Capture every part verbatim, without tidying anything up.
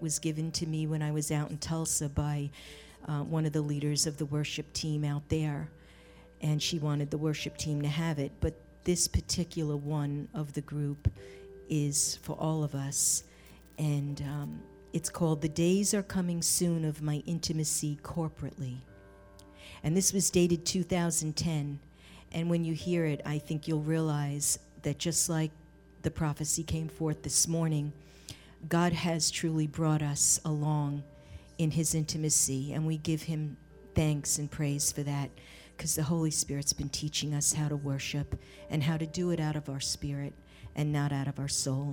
was given to me when I was out in Tulsa by uh, one of the leaders of the worship team out there. And she wanted the worship team to have it. But this particular one of the group is for all of us. And um, it's called The Days Are Coming Soon of My Intimacy Corporately. And this was dated two thousand ten. And when you hear it, I think you'll realize that just like the prophecy came forth this morning, God has truly brought us along in his intimacy, and we give him thanks and praise for that, because the Holy Spirit's been teaching us how to worship and how to do it out of our spirit and not out of our soul.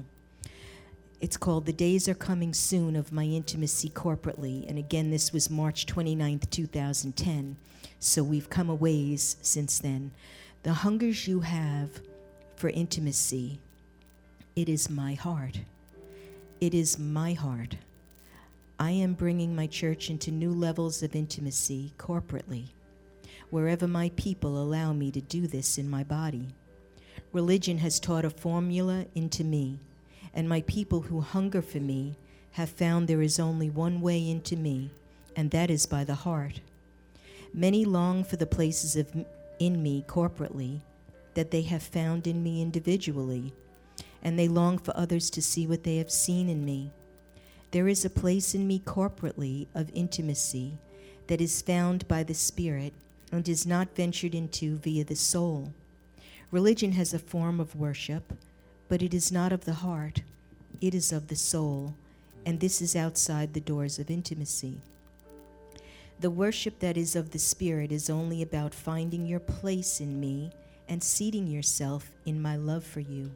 It's called The Days Are Coming Soon of My Intimacy Corporately. And again, this was March twenty-ninth, two thousand ten. So we've come a ways since then. The hungers you have for intimacy, it is my heart. It is my heart. I am bringing my church into new levels of intimacy corporately, wherever my people allow me to do this in my body. Religion has taught a formula into me, and my people who hunger for me have found there is only one way into me, and that is by the heart. Many long for the places of in me corporately that they have found in me individually, and they long for others to see what they have seen in me. There is a place in me corporately of intimacy that is found by the Spirit and is not ventured into via the soul. Religion has a form of worship, but it is not of the heart. It is of the soul, and this is outside the doors of intimacy. The worship that is of the Spirit is only about finding your place in me and seating yourself in my love for you.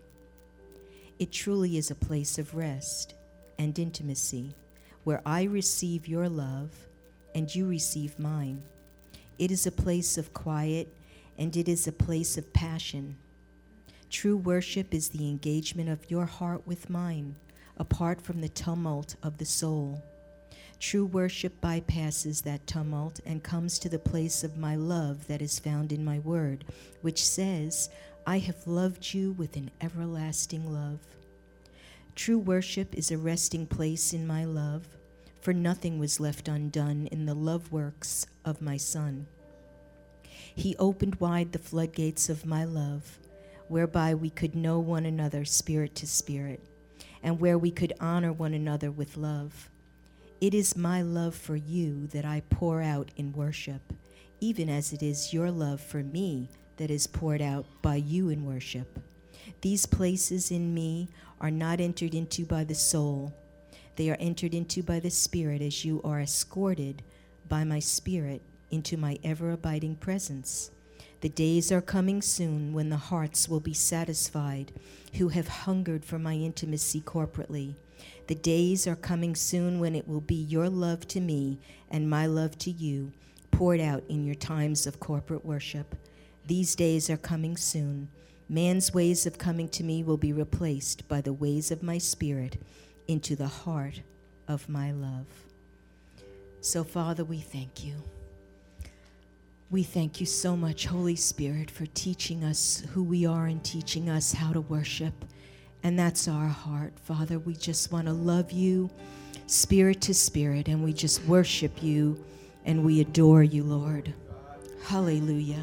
It truly is a place of rest and intimacy, where I receive your love and you receive mine. It is a place of quiet, and it is a place of passion. True worship is the engagement of your heart with mine, apart from the tumult of the soul. True worship bypasses that tumult and comes to the place of my love that is found in my word, which says, I have loved you with an everlasting love. True worship is a resting place in my love, for nothing was left undone in the love works of my Son. He opened wide the floodgates of my love, whereby we could know one another spirit to spirit, and where we could honor one another with love. It is my love for you that I pour out in worship, even as it is your love for me that is poured out by you in worship. These places in me are not entered into by the soul. They are entered into by the Spirit, as you are escorted by my Spirit into my ever-abiding presence. The days are coming soon when the hearts will be satisfied who have hungered for my intimacy corporately. The days are coming soon when it will be your love to me and my love to you poured out in your times of corporate worship. These days are coming soon. Man's ways of coming to me will be replaced by the ways of my Spirit into the heart of my love. So, Father, we thank you. We thank you so much, Holy Spirit, for teaching us who we are and teaching us how to worship. And that's our heart, Father. We just want to love you, spirit to spirit, and we just worship you and we adore you, Lord. Hallelujah.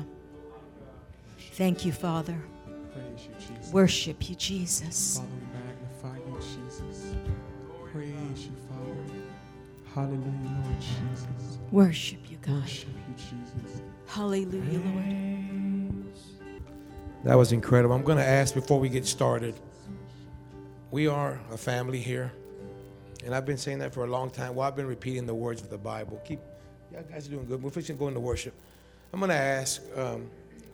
Thank you, Father. Praise you, Jesus. Worship you, Jesus. Father, we magnify you, Jesus. Praise you, Father. Hallelujah, Lord Jesus. Worship you, God. Worship you, Jesus. Hallelujah, Lord. That was incredible. I'm going to ask before we get started. We are a family here, and I've been saying that for a long time. Well, I've been repeating the words of the Bible. Keep, y'all guys are doing good. We're fixing to go into worship. I'm going to ask, um,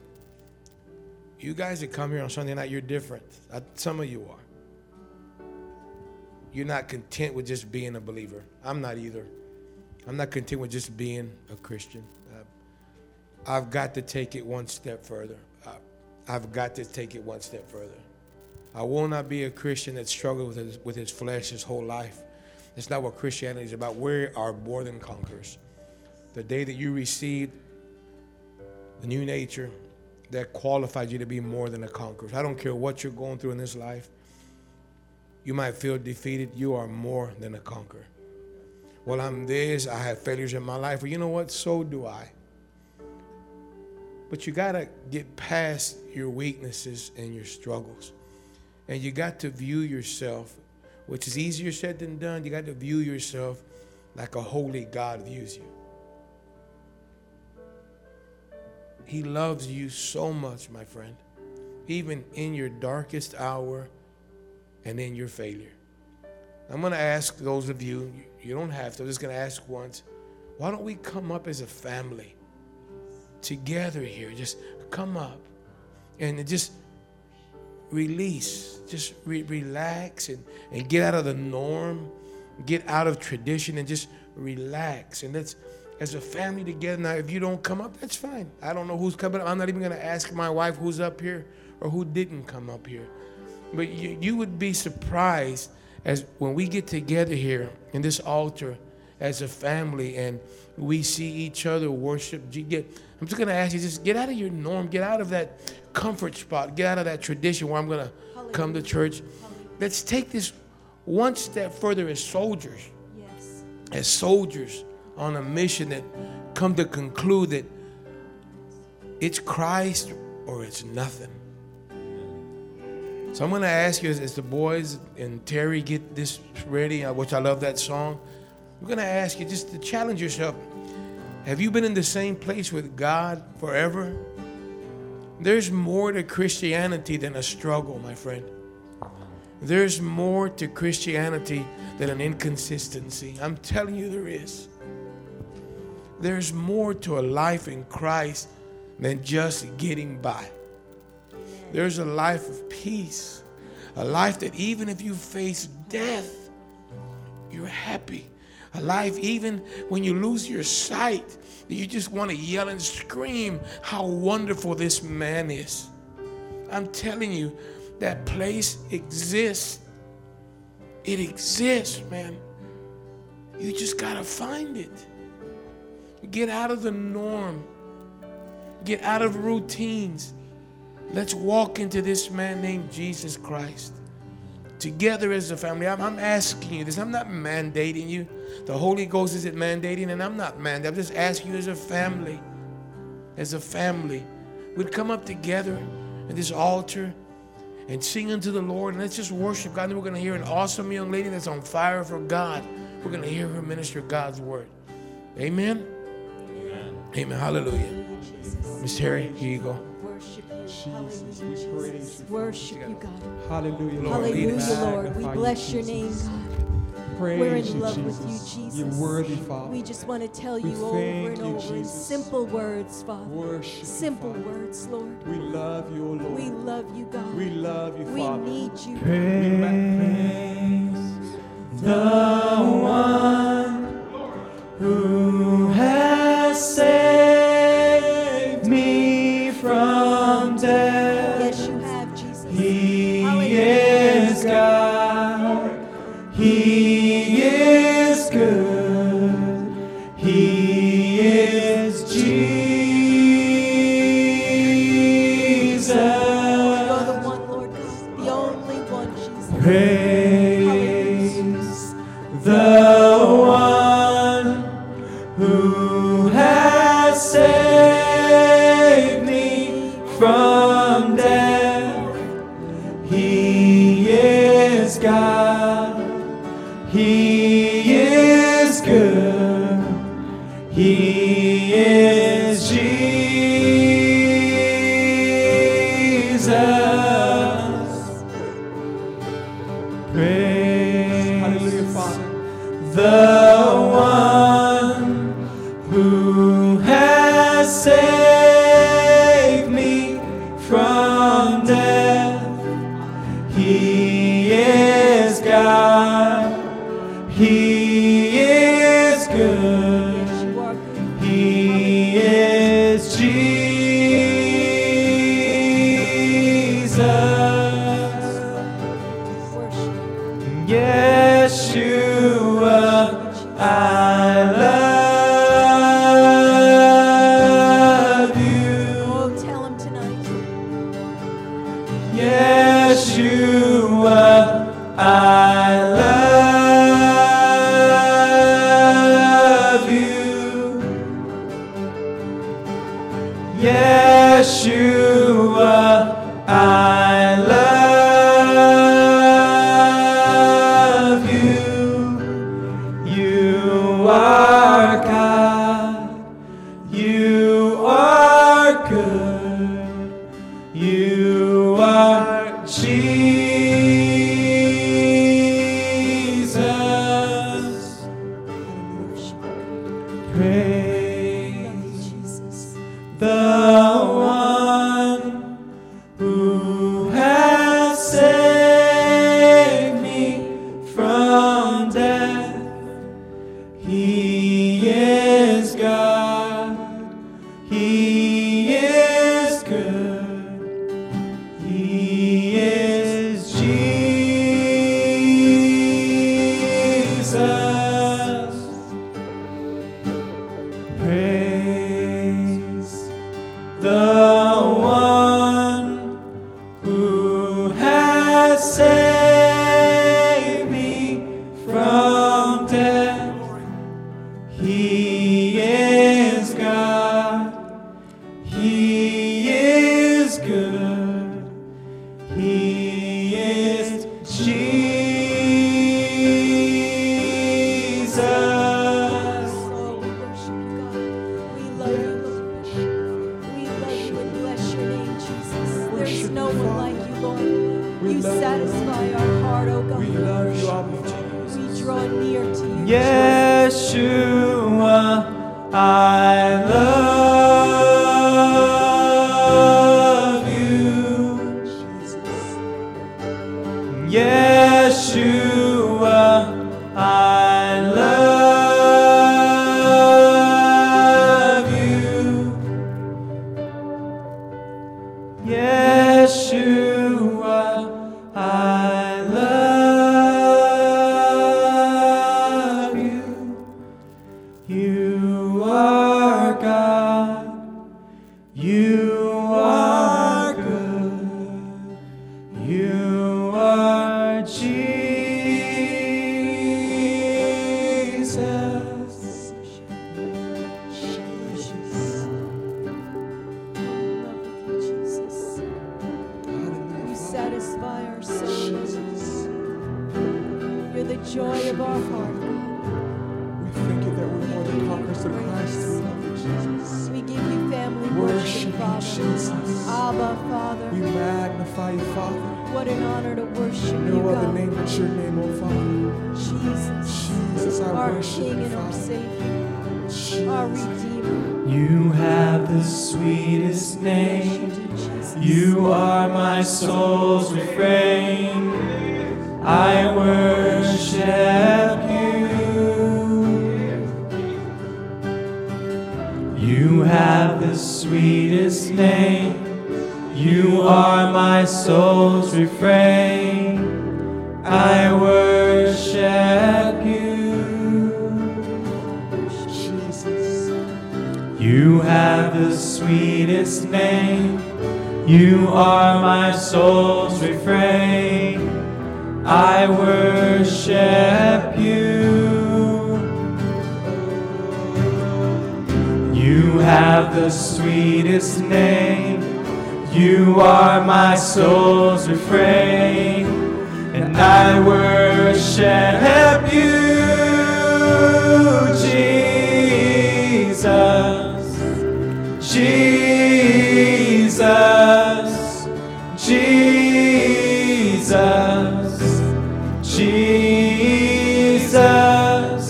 you guys that come here on Sunday night, you're different. I, some of you are. You're not content with just being a believer. I'm not either. I'm not content with just being a Christian. Uh, I've got to take it one step further. Uh, I've got to take it one step further. I will not be a Christian that struggles with his, with his flesh his whole life. That's not what Christianity is about. We are more than conquerors. The day that you received the new nature, that qualifies you to be more than a conqueror. I don't care what you're going through in this life. You might feel defeated. You are more than a conqueror. well, I'm this, I have failures in my life. Well, you know what? So do I. But you got to get past your weaknesses and your struggles. And you got to view yourself, which is easier said than done. You got to view yourself like a holy God views you. He loves you so much, my friend, even in your darkest hour and in your failure. I'm going to ask those of you, you don't have to, I'm just going to ask once, why don't we come up as a family together here? Just come up and just release, just re- relax and, and get out of the norm, get out of tradition and just relax. And let's, as a family together, now if you don't come up, that's fine. I don't know who's coming up. I'm not even going to ask my wife who's up here or who didn't come up here. But you, you would be surprised as when we get together here in this altar as a family and we see each other worship. Get, I'm just going to ask you, just get out of your norm. Get out of that comfort spot. Get out of that tradition where I'm going to come to church. Let's take this one step further as soldiers. Yes. As soldiers on a mission that come to conclude that it's Christ or it's nothing. So I'm going to ask you as, as the boys and Terry get this ready, which I love that song, I'm going to ask you just to challenge yourself. Have you been in the same place with God forever? There's more to Christianity than a struggle, my friend. There's more to Christianity than an inconsistency. I'm telling you there is. There's more to a life in Christ than just getting by. There's a life of peace, a life that even if you face death, you're happy. A life even when you lose your sight, you just want to yell and scream how wonderful this man is. I'm telling you, that place exists. It exists, man. You just got to find it. Get out of the norm. Get out of routines. Let's walk into this man named Jesus Christ together as a family. I'm, I'm asking you this. I'm not mandating you. The Holy Ghost isn't mandating, and I'm not mandating. I'm just asking you as a family, as a family, we'd come up together at this altar and sing unto the Lord, and let's just worship God. And then we're going to hear an awesome young lady that's on fire for God. We're going to hear her minister God's word. Amen? Amen. Amen. Hallelujah. Miss Terry, here you go. Worship you. Jesus, we Hallelujah, praise Jesus. you. Worship you, God. Hallelujah, Lord. Hallelujah, us. Lord. We Magnify bless you, your name, Jesus. God. Praise We're in you, love Jesus. with you, Jesus. You're worthy, Father. We just want to tell We you over thank and you, over in Jesus. simple words, Father. Worship you, Simple Father. words, Lord. We love you, O Lord. We love you, God. We love you, We Father. need you. Praise the one who has saved me from death. Yes, you have, Jesus. He Hallelujah. is God. He is good. He is Jesus. You're the one, Lord God. The only one, Jesus. Praise the one who has saved me from death. He is God. He is good. He is Jesus. Praise Hallelujah, Father. the one who has saved me from death. He is God. He is good. Yes, you are good. He is Jesus. Worship. Yeshua, I love you. Oh, tell him tonight. Yeshua, I love praise Jesus. the one who has saved me from death. He is God. He is good. He is Jesus. Praise the one who has saved me from death. He is God. He is good. He is Jesus. Oh, we worship you, God. We love you, Lord. We love you and bless your name, Jesus. There's no one like you, Lord. You satisfy our heart, oh God. We love you, Abba Jesus. We draw near to you. Yeshua, I love you. Yeshua, I love you. Yeshua, I love you. You are God. You are good. You are Jesus. Jesus. You satisfy our souls. You're the joy of our heart, God. We thank you that we're more than conquerors through Christ. We love you, Jesus. We give you family Worship worship, you, Father. Jesus. Abba, Father. We magnify you, Father. What an honor to worship you, No other God. name but your name, oh Father. Jesus, Jesus, I our worship King you, and our Father. Savior, Jesus. our Redeemer. You have the sweetest name. Jesus. You are my soul's refrain. I worship you. You have the sweetest name. You are my soul's refrain. I worship you. Jesus. You have the sweetest name. You are my soul's refrain. I worship you. You have the sweetest name. You are my soul's refrain. And I worship you, Jesus. Jesus, Jesus, Jesus,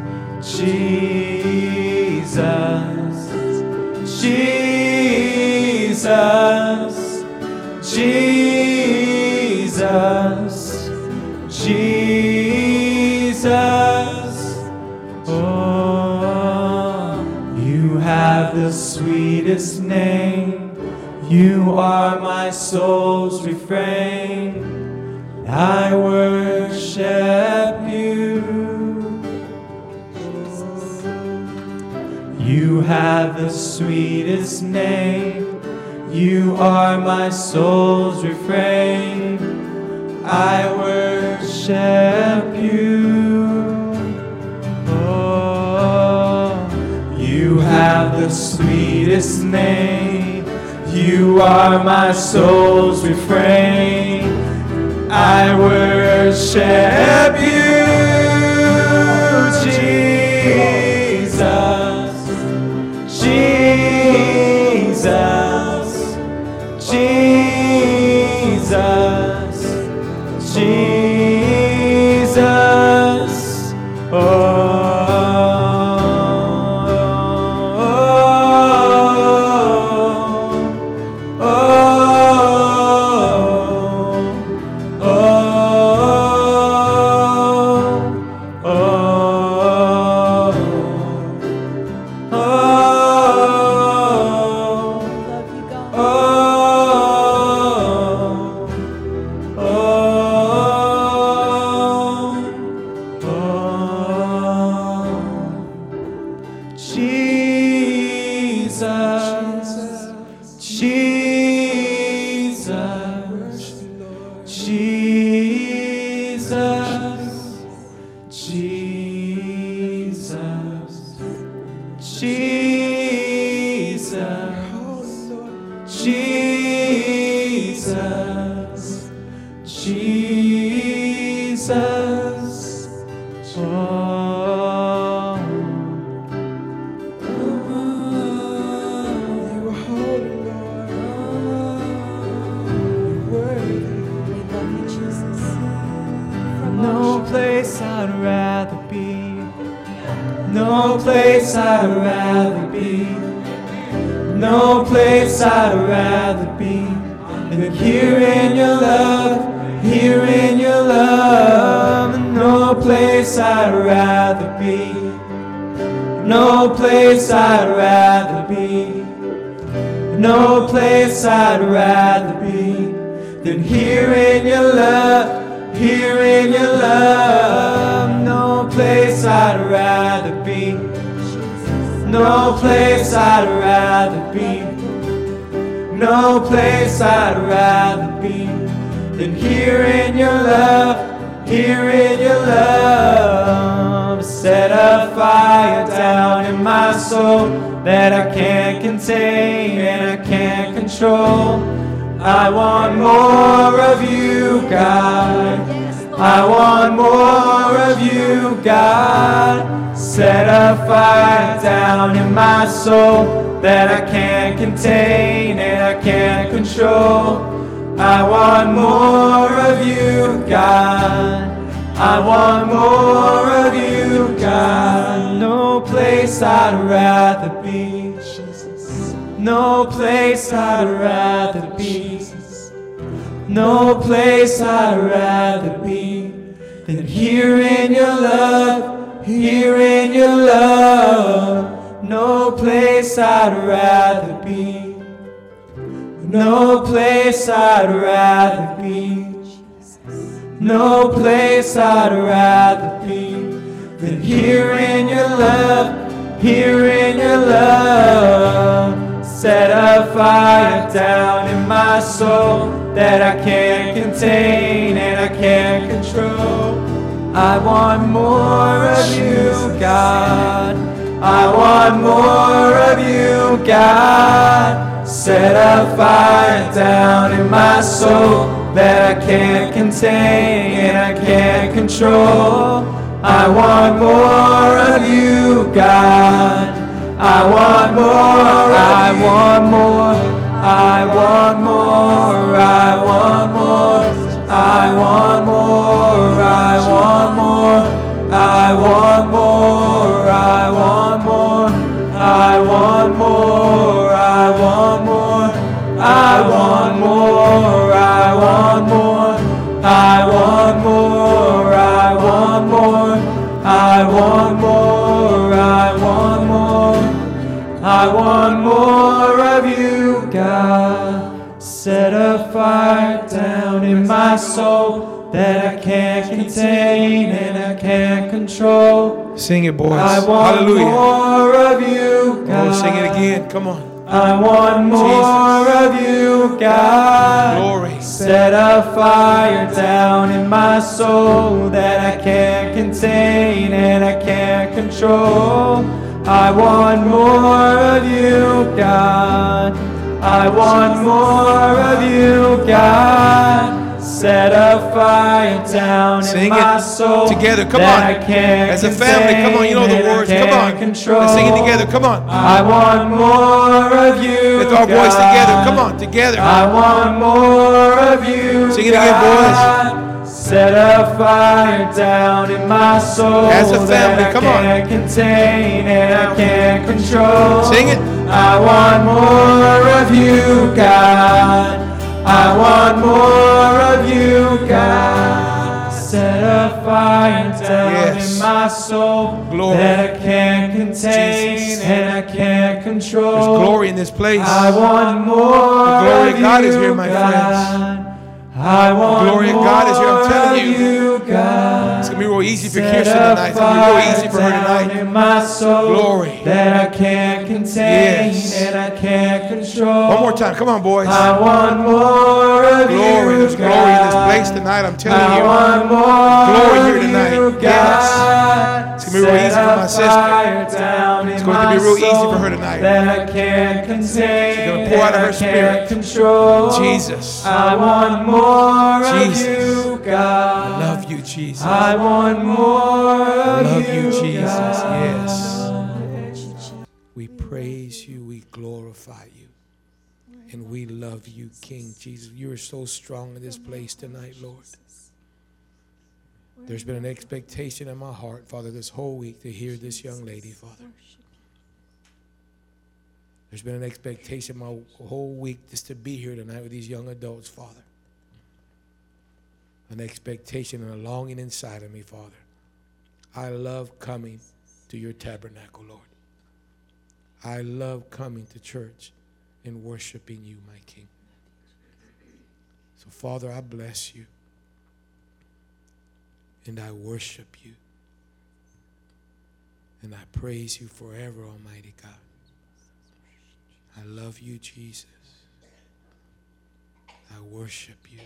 Jesus, Jesus, Jesus, Jesus. Oh, you have the sweetest name. You are my soul's refrain. I worship you. You have the sweetest name. You are my soul's refrain. I worship you. Oh, you have the sweetest name. You are my soul's refrain. I worship you, Jesus, Jesus, Jesus, Jesus. Oh, Jesus, Jesus, oh, You are holy, Lord. You're worthy. We love you, Jesus. no place I'd rather be, no place I'd rather be, no place I'd rather be than here in your love, here in your love. No place I'd rather be, no place I'd rather be, no place I'd rather be than here in your love, here in your love. No place I'd rather be, no place I'd rather be, no place I'd rather be than here in your love, here in your love. Set a fire down in my soul that I can't contain and I can't control. I want more of you, God. I want more of you, God. Set a fire down in my soul that I can't contain and I can't control. I want more of you, God. I want more of you, God. No place I'd rather be, Jesus. No place I'd rather be, no place I'd rather be than here in your love, here in your love. No place I'd rather be, no place I'd rather be, no place I'd rather be than here in your love, here in your love. Set a fire down in my soul that I can't contain and I can't control. I want more of you, God. I want more of you, God. Set a fire down in my soul that I can't contain and I can't control. I want more of you, God. I want more, I want more, I want more, I want more, I want more, I want more, I want more, I want more, I want more, I want more, I want more, I want more, I want more, I want more, I want more, I want more, I want more of you, God. Set a fire down in my soul that I can't contain and I can't control. Sing it, boys. I want Hallelujah. more of you, God. Oh, sing it again. Come on. I want more of you, God. Glory. Set a fire down in my soul that I can't contain and I can't control. I want more of you, God. I want more of you, God. Set a fire down Sing in my it soul together. Come that on. I can't As a family, come on. You know the contain words. and Come I on. can't control. Let's sing it together. Come on. I want more of you, Lift our God. voice together. Come on. Together. I want more of you, Sing it again, God. Set a fire down in my soul As a family, that I come on. can't contain and I can't control. Sing it. I want more of you, God. I want more of you, God. Set a fire down Yes. in my soul Glory. that I can't contain Jesus. and I can't control. There's glory in this place. I want more The glory of of God you, is here, my God. friends. I want The glory of God is here, I'm telling more of you. God. It's going to be real easy for Set Kirsten a tonight. It's going to be real easy for her fire tonight. down in my soul Glory. that I can't contain Yes. and I can't control. One more time. Come on, boys. I want more of Glory. you, There's God. glory in this place tonight. I'm telling I you. want more Glory of here tonight. you, Yes. God. It's going to be real easy for my sister. Down It's in going to my be real easy soul for her tonight. that I can't contain. She's going to pour out of her and I spirit. can't control. Jesus. I want more Jesus. of you, God. I love you, Jesus. I want more I of love you, you, Jesus. God. Yes. We praise you. We glorify you. And we love you, King Jesus. You are so strong in this place tonight, Lord. There's been an expectation in my heart, Father, this whole week to hear this young lady, Father. There's been an expectation my whole week just to be here tonight with these young adults, Father. An expectation and a longing inside of me, Father. I love coming to your tabernacle, Lord. I love coming to church and worshiping you, my King. So, Father, I bless you. And I worship you. And I praise you forever, Almighty God. I love you, Jesus. I worship you.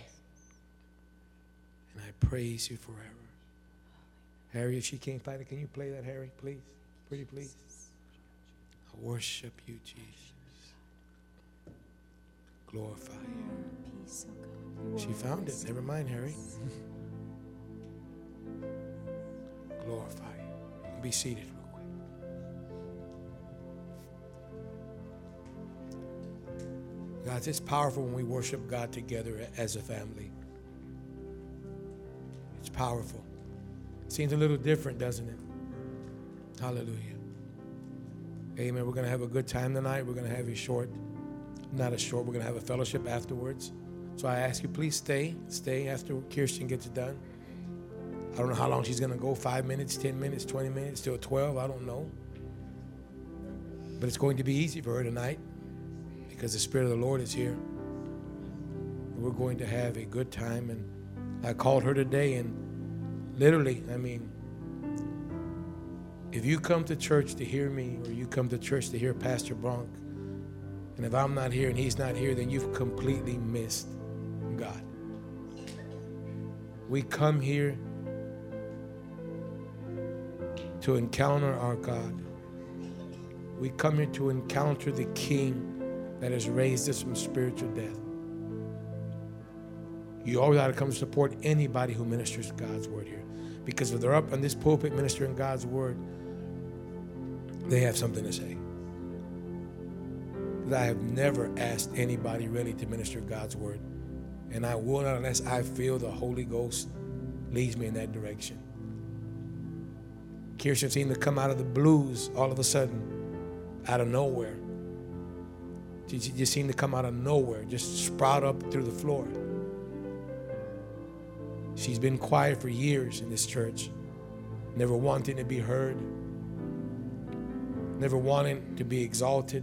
And I praise you forever. Harry, if she can't find it, can you play that, Harry, please? Pretty please. I worship you, Jesus. Glorify you. She found it. Never mind, Harry. Glorify you. You can be seated real quick. Guys, it's powerful when we worship God together as a family. It's powerful. It seems a little different, doesn't it? Hallelujah. Amen. We're going to have a good time tonight. We're going to have a short, not a short, we're going to have a fellowship afterwards. So I ask you, please stay. Stay after Kirsten gets done. I don't know how long she's going to go, five minutes, ten minutes, twenty minutes, till twelve, I don't know. But it's going to be easy for her tonight because the Spirit of the Lord is here. We're going to have a good time. And I called her today, and literally, I mean, if you come to church to hear me, or you come to church to hear Pastor Bronk, and if I'm not here and he's not here, then you've completely missed God. We come here to encounter our God. We come here to encounter the King that has raised us from spiritual death. You always ought to come support anybody who ministers God's word here. Because if they're up on this pulpit ministering God's word, they have something to say. Because I have never asked anybody really to minister God's word. And I will not unless I feel the Holy Ghost leads me in that direction. Kirsten seemed to come out of the blues all of a sudden, out of nowhere. She just seemed to come out of nowhere, just sprout up through the floor. She's been quiet for years in this church, never wanting to be heard, never wanting to be exalted.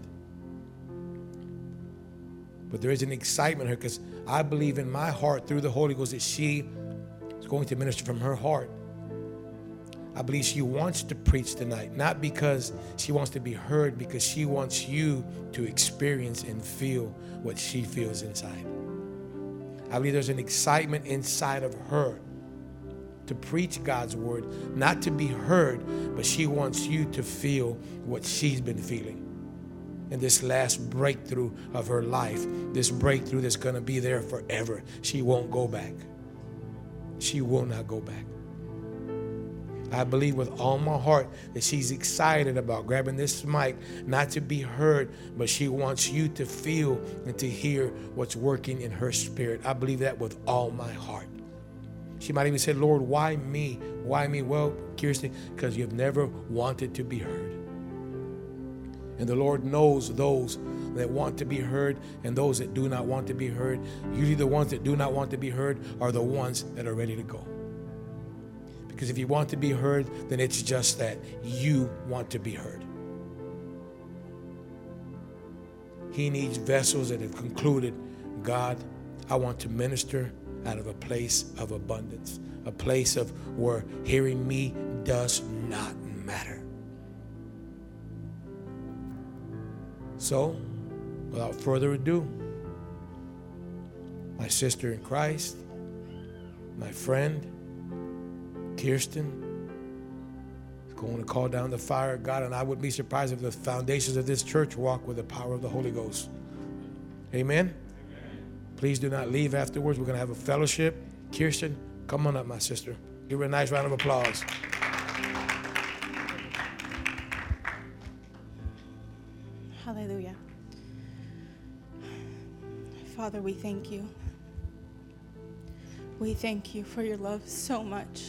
But there is an excitement in her because I believe in my heart through the Holy Ghost that she is going to minister from her heart. I believe she wants to preach tonight, not because she wants to be heard, because she wants you to experience and feel what she feels inside. I believe there's an excitement inside of her to preach God's word, not to be heard, but she wants you to feel what she's been feeling. And this last breakthrough of her life, this breakthrough that's going to be there forever, she won't go back. She will not go back. I believe with all my heart that she's excited about grabbing this mic, not to be heard, but she wants you to feel and to hear what's working in her spirit. I believe that with all my heart. She might even say, Lord, why me? Why me? Well, Kirsten, because you've never wanted to be heard. And the Lord knows those that want to be heard and those that do not want to be heard. Usually the ones that do not want to be heard are the ones that are ready to go. Because if you want to be heard, then it's just that you want to be heard. He needs vessels that have concluded, God, I want to minister out of a place of abundance, a place of where hearing me does not matter. So, without further ado, my sister in Christ, my friend, Kirsten, is going to call down the fire of God, and I wouldn't be surprised if the foundations of this church walk with the power of the Holy Ghost. Amen? Please do not leave afterwards. We're going to have a fellowship. Kirsten, come on up, my sister. Give her a nice round of applause. Hallelujah. Father, we thank you. We thank you for your love so much.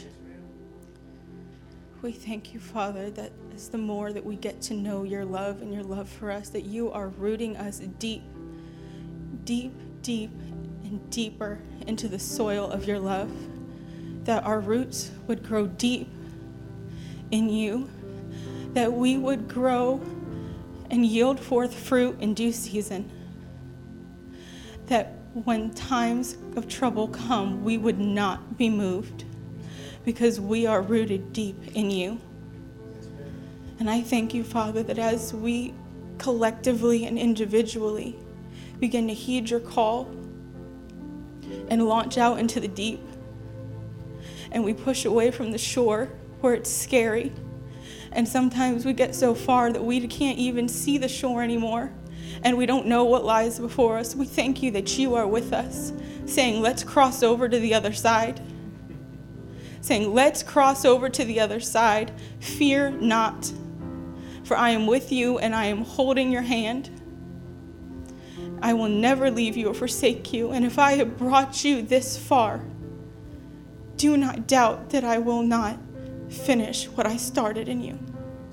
We thank you, Father, that as the more that we get to know your love and your love for us, that you are rooting us deep, deep, deep, and deeper into the soil of your love, that our roots would grow deep in you, that we would grow and yield forth fruit in due season, that when times of trouble come, we would not be moved because we are rooted deep in you. And I thank you, Father, that as we collectively and individually begin to heed your call and launch out into the deep, and we push away from the shore where it's scary, and sometimes we get so far that we can't even see the shore anymore, and we don't know what lies before us. We thank you that you are with us, saying, let's cross over to the other side. Saying, let's cross over to the other side. Fear not, for I am with you and I am holding your hand. I will never leave you or forsake you. And if I have brought you this far, do not doubt that I will not finish what I started in you.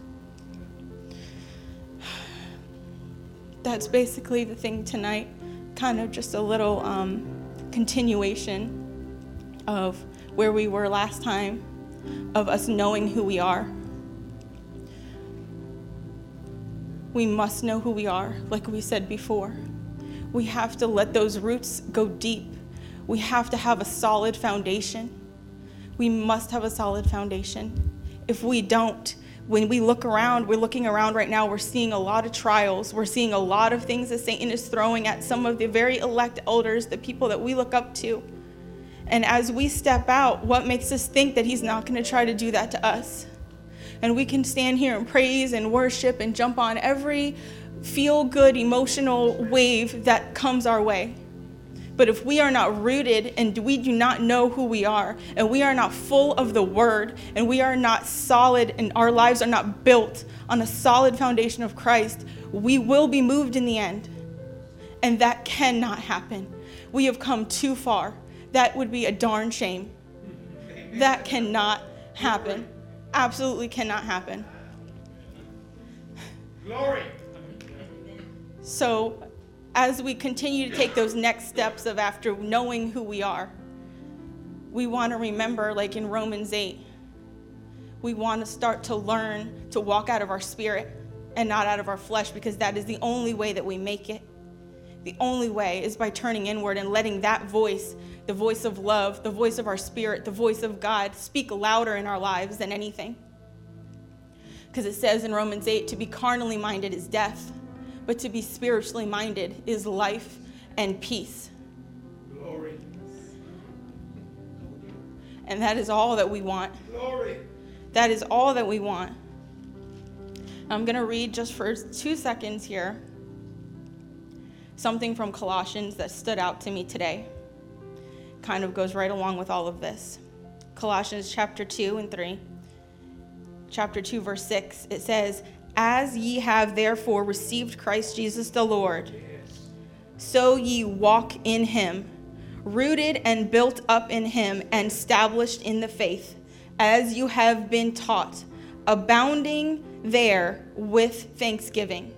That's basically the thing tonight, kind of just a little um, continuation of where we were last time, of us knowing who we are. We must know who we are, like we said before. We have to let those roots go deep. We have to have a solid foundation. We must have a solid foundation. If we don't, when we look around, we're looking around right now, we're seeing a lot of trials. We're seeing a lot of things that Satan is throwing at some of the very elect elders, the people that we look up to. And as we step out, what makes us think that he's not going to try to do that to us? And we can stand here and praise and worship and jump on every feel-good emotional wave that comes our way. But if we are not rooted and we do not know who we are, and we are not full of the word, and we are not solid, and our lives are not built on a solid foundation of Christ, we will be moved in the end. And that cannot happen. We have come too far. That would be a darn shame. That cannot happen. Absolutely cannot happen. Glory. So, as we continue to take those next steps of after knowing who we are, we want to remember, like in Romans eight, we want to start to learn to walk out of our spirit and not out of our flesh, because that is the only way that we make it. The only way is by turning inward and letting that voice, the voice of love, the voice of our spirit, the voice of God, speak louder in our lives than anything. Because it says in Romans eight, to be carnally minded is death, but to be spiritually minded is life and peace. Glory. And that is all that we want. Glory. That is all that we want. I'm going to read just for two seconds here something from Colossians that stood out to me today. Kind of goes right along with all of this. Colossians chapter two and three. Chapter two, verse six. It says, as ye have therefore received Christ Jesus the Lord, yes, so ye walk in him, rooted and built up in him, and established in the faith, as you have been taught, abounding there with thanksgiving.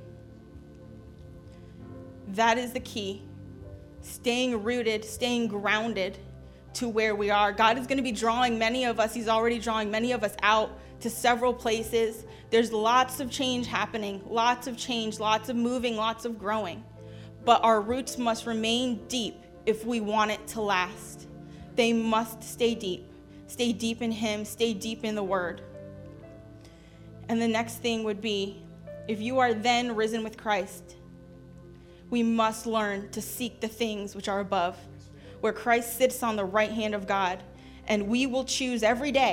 That is the key. Staying rooted, staying grounded to where we are. God is going to be drawing many of us. He's already drawing many of us out to several places. There's lots of change happening, lots of change, lots of moving, lots of growing. But our roots must remain deep if we want it to last. They must stay deep. Stay deep in him, stay deep in the word. And the next thing would be, if you are then risen with Christ, we must learn to seek the things which are above, where Christ sits on the right hand of God. And we will choose every day,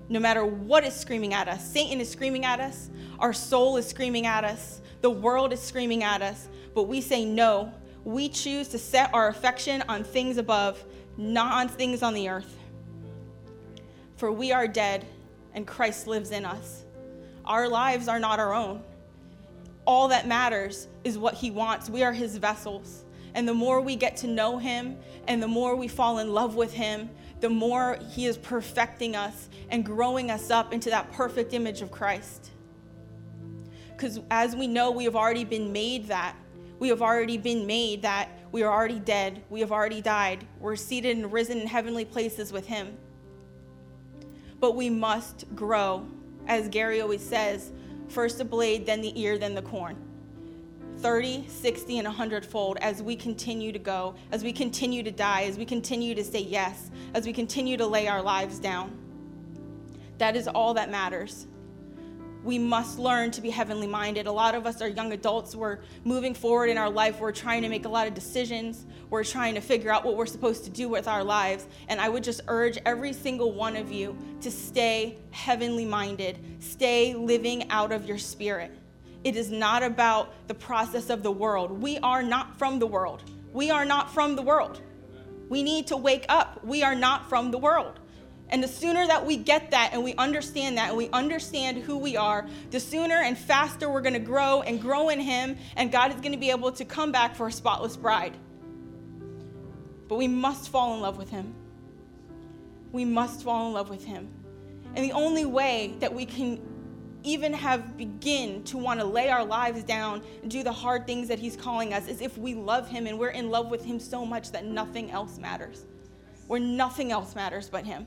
No matter what is screaming at us. Satan is screaming at us. Our soul is screaming at us. The world is screaming at us. But we say no. We choose to set our affection on things above, not on things on the earth. For we are dead, and Christ lives in us. Our lives are not our own. All that matters is what he wants. We are his vessels. And the more we get to know him, and the more we fall in love with him, the more he is perfecting us and growing us up into that perfect image of Christ. Because as we know, we have already been made that. We have already been made that. We are already dead. We have already died. We're seated and risen in heavenly places with him. But we must grow. As Gary always says, first the blade, then the ear, then the corn. thirty, sixty, and one hundred fold as we continue to go, as we continue to die, as we continue to say yes, as we continue to lay our lives down. That is all that matters. We must learn to be heavenly minded. A lot of us are young adults. We're moving forward in our life. We're trying to make a lot of decisions. We're trying to figure out what we're supposed to do with our lives. And I would just urge every single one of you to stay heavenly minded. Stay living out of your spirit. It is not about the process of the world. We are not from the world. We are not from the world. We need to wake up. We are not from the world. And the sooner that we get that and we understand that and we understand who we are, the sooner and faster we're going to grow and grow in him, and God is going to be able to come back for a spotless bride. But we must fall in love with him. We must fall in love with him. And the only way that we can even have begin to want to lay our lives down and do the hard things that he's calling us is if we love him and we're in love with him so much that nothing else matters. Where nothing else matters but him.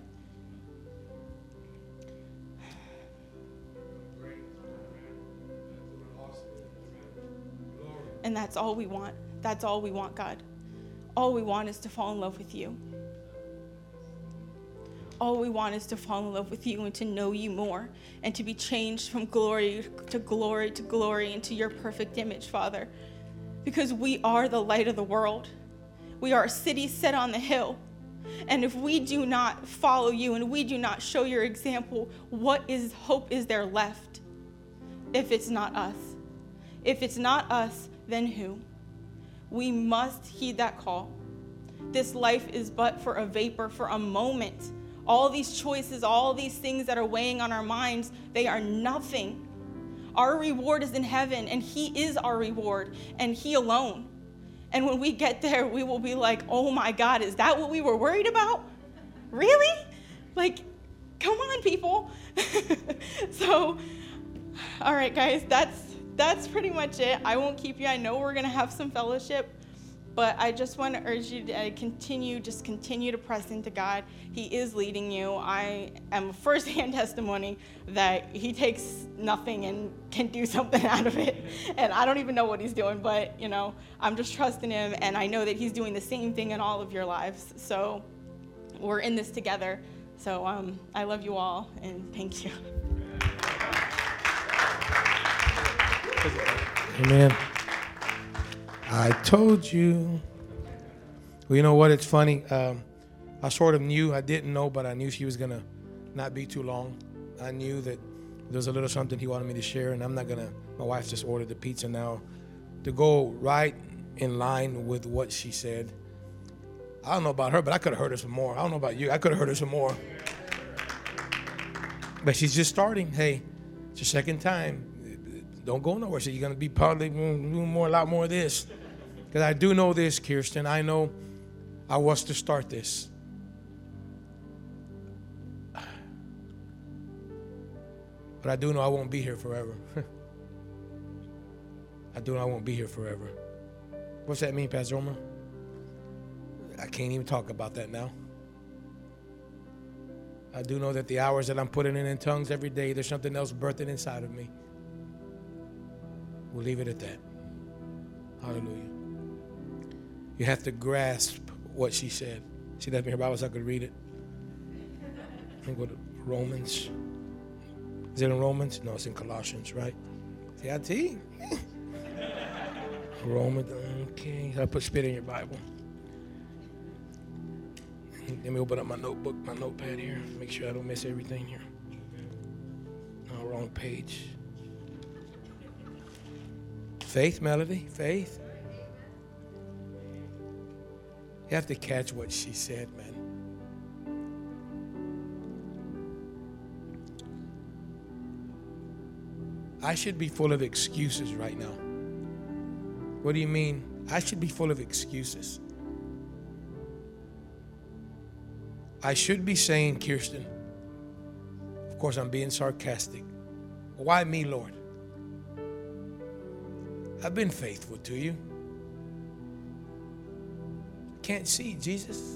And that's all we want. That's all we want, God. All we want is to fall in love with you. All we want is to fall in love with you and to know you more and to be changed from glory to glory to glory into your perfect image, Father. Because we are the light of the world. We are a city set on the hill. And if we do not follow you and we do not show your example, what is hope is there left if it's not us? If it's not us, then who? We must heed that call. This life is but for a vapor, for a moment. All these choices, all these things that are weighing on our minds, they are nothing. Our reward is in heaven, and he is our reward, and he alone. And when we get there, we will be like, oh my God, is that what we were worried about? Really? Like, come on, people. So, all right, guys, that's That's pretty much it. I won't keep you. I know we're going to have some fellowship, but I just want to urge you to continue, just continue to press into God. He is leading you. I am a firsthand testimony that he takes nothing and can do something out of it. And I don't even know what he's doing, but, you know, I'm just trusting him, and I know that he's doing the same thing in all of your lives. So we're in this together. So um, I love you all, and thank you. Amen. I told you. Well, you know what? It's funny. Um, I sort of knew. I didn't know, but I knew she was going to not be too long. I knew that there was a little something he wanted me to share, and I'm not going to. My wife just ordered the pizza now to go right in line with what she said. I don't know about her, but I could have heard her some more. I don't know about you. I could have heard her some more. But she's just starting. Hey, it's your second time. Don't go nowhere. So you're going to be probably doing more, a lot more of this. Because I do know this, Kirsten. I know I was to start this. But I do know I won't be here forever. I do know I won't be here forever. What's that mean, Pastor Omar? I can't even talk about that now. I do know that the hours that I'm putting in in tongues every day, there's something else birthing inside of me. We'll leave it at that. Hallelujah. You have to grasp what she said. She left me her Bible so I could read it. I think go to Romans. Is it in Romans? No, it's in Colossians, right? See, I tell you. Romans, okay. I put spit in your Bible. Let me open up my notebook, my notepad here. Make sure I don't miss everything here. wrong page. Faith, Melody, faith. You have to catch what she said, man. I should be full of excuses right now. What do you mean? I should be full of excuses. I should be saying, Kirsten, of course I'm being sarcastic. Why me, Lord? I've been faithful to you. Can't see, Jesus.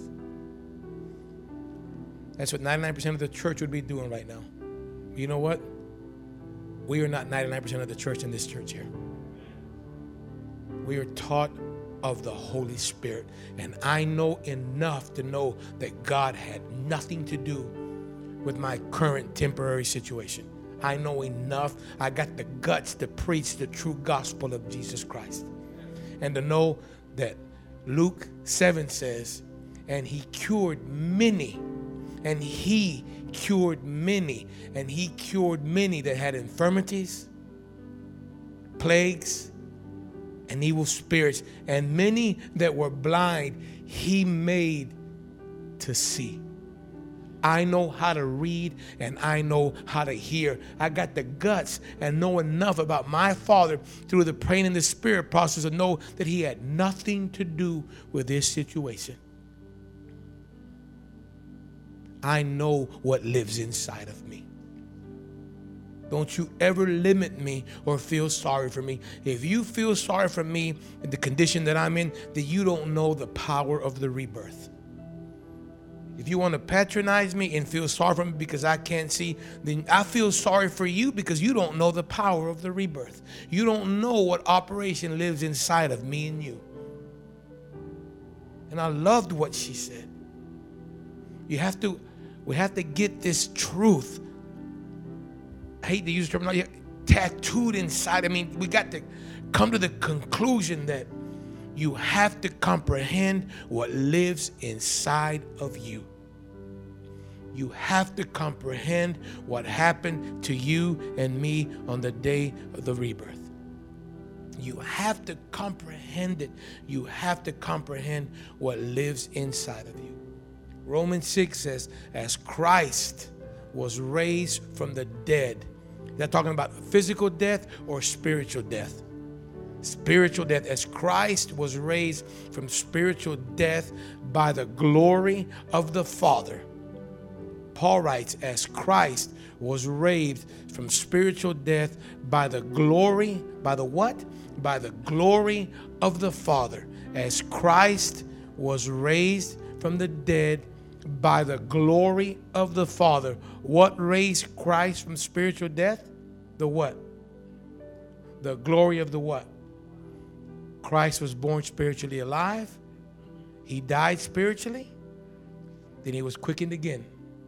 That's what ninety-nine percent of the church would be doing right now. You know what? We are not ninety-nine percent of the church in this church here. We are taught of the Holy Spirit. And I know enough to know that God had nothing to do with my current temporary situation. I know enough. I got the guts to preach the true gospel of Jesus Christ. And to know that Luke seven says, and he cured many, and he cured many, and he cured many that had infirmities, plagues, and evil spirits, and many that were blind he made to see. I know how to read and I know how to hear. I got the guts and know enough about my Father through the praying in the Spirit process to know that he had nothing to do with this situation. I know what lives inside of me. Don't you ever limit me or feel sorry for me. If you feel sorry for me in the condition that I'm in, then you don't know the power of the rebirth. If you want to patronize me and feel sorry for me because I can't see, then I feel sorry for you because you don't know the power of the rebirth. You don't know what operation lives inside of me and you. And I loved what she said. You have to, we have to get this truth. I hate to use the terminology, tattooed inside. I mean, we got to come to the conclusion that you have to comprehend what lives inside of you. You have to comprehend what happened to you and me on the day of the rebirth. You have to comprehend it. You have to comprehend what lives inside of you. Romans six says, as Christ was raised from the dead. They're talking about physical death or spiritual death. Spiritual death, as Christ was raised from spiritual death by the glory of the Father. Paul writes, as Christ was raised from spiritual death by the glory, by the what? By the glory of the Father. As Christ was raised from the dead by the glory of the Father. What raised Christ from spiritual death? The what? The glory of the what? Christ was born spiritually alive. He died spiritually. Then he was quickened again.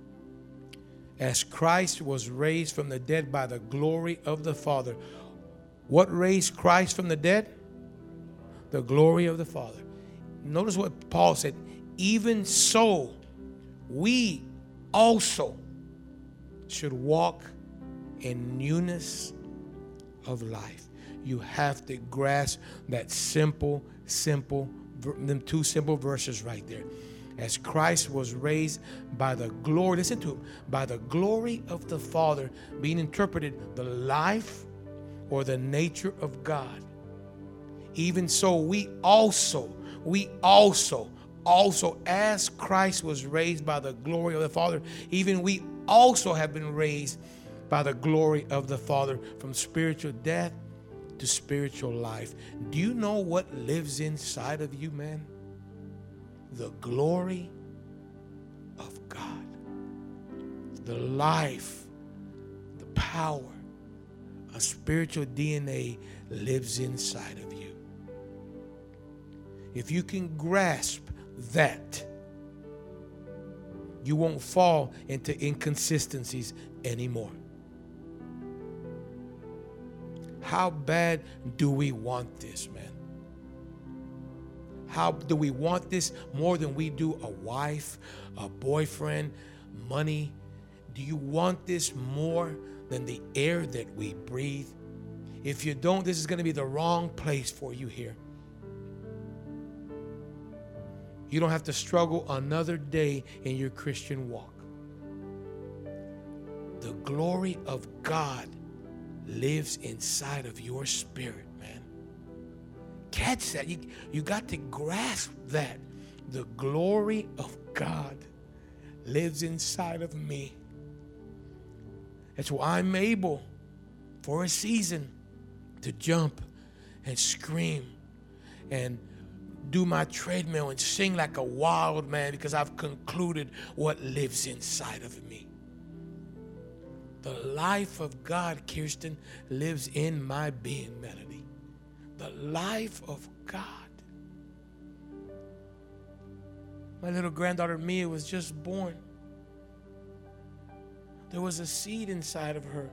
As Christ was raised from the dead by the glory of the Father. What raised Christ from the dead? The glory of the Father. Notice what Paul said. Even so, we also should walk in newness of life. You have to grasp that simple, simple, them two simple verses right there. As Christ was raised by the glory, listen to him, by the glory of the Father, being interpreted the life or the nature of God. Even so, we also, we also, also, as Christ was raised by the glory of the Father, even we also have been raised by the glory of the Father from spiritual death to spiritual life. Do you know what lives inside of you, man? The glory of God. The life, the power, a spiritual D N A lives inside of you. If you can grasp that, you won't fall into inconsistencies anymore. How bad do we want this, man? How do we want this more than we do a wife, a boyfriend, money? Do you want this more than the air that we breathe. If you don't, this is going to be the wrong place for you here. You don't have to struggle another day in your Christian walk. The glory of God lives inside of your spirit, man. Catch that. You, you got to grasp that. The glory of God lives inside of me. That's why I'm able, for a season, to jump and scream and do my treadmill and sing like a wild man, because I've concluded what lives inside of me. The life of God, Kirsten, lives in my being, Melody. The life of God. My little granddaughter Mia was just born. There was a seed inside of her.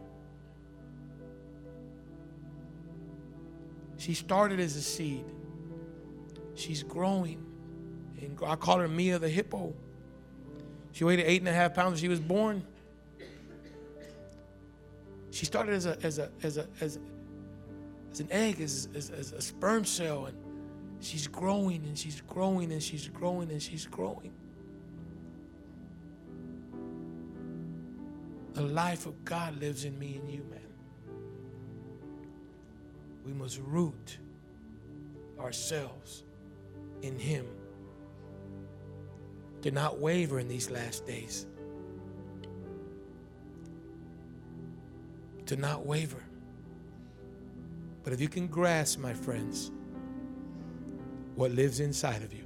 She started as a seed. She's growing. And I call her Mia the hippo. She weighed eight and a half pounds when she was born. She started as a as a as a as, as an egg, as, as, as a sperm cell, and she's growing and she's growing and she's growing and she's growing. The life of God lives in me and you, man. We must root ourselves in Him. Do not waver in these last days. Do not waver. But if you can grasp, my friends, what lives inside of you,